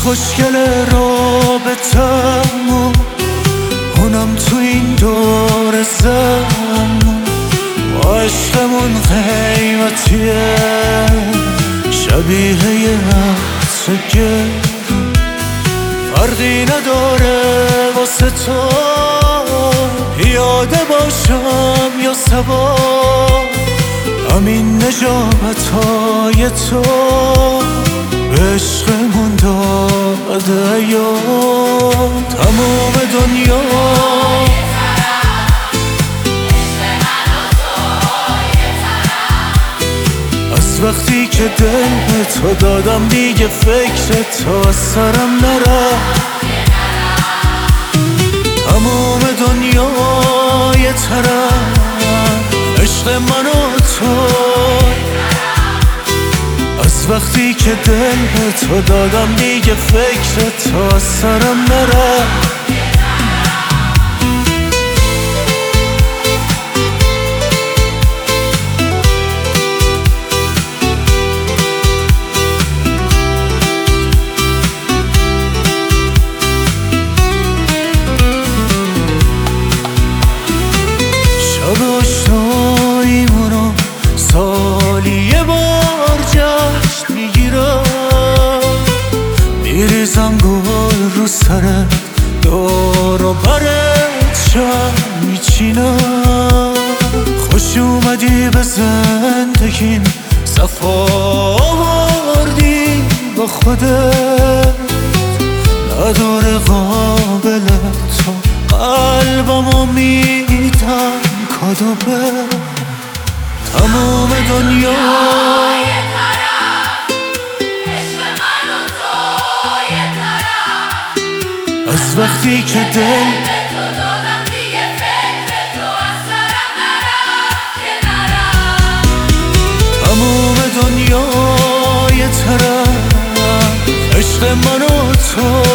خوشگل رابطمون، اونم تو این دور زمون. ما عشقمون قیمتیه، شبیه یه عطر گرون. فرقی نداره واسه تو پیاده باشم یا سوار، همین نجابت‌های تو به عشقمون داده یاد. تموم دنیا از وقتی که دل به تو دادم دیگه فکر تو از سرم نره. تموم دنیا یه طرف، عشق من و تو از وقتی که دل به تو دادم دیگه فکر تو از سرم نره. شب آشناییمونو سالی یه بار جشن میگیرم، میریزم گل رو سرت، دور و برت شم میچینم. خوش اومدی به زندگیم، صفا آوردی با خودت، نداره قابل تو قلبمو میدم کادو به. تموم دنیا یه طرف، عشق من و تو یه طرف، از وقتی که دل به تو دادم دیگه فکر تو از سرم نرفت که نرفت. تموم دنیا یه طرف، عشق من و تو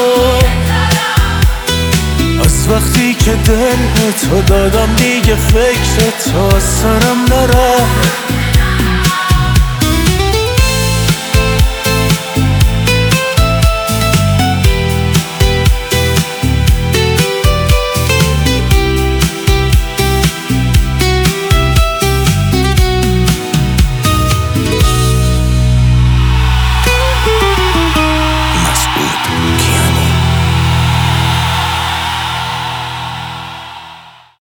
از وقتی که دل به تو دادم دیگه فکر تو از سرم نره.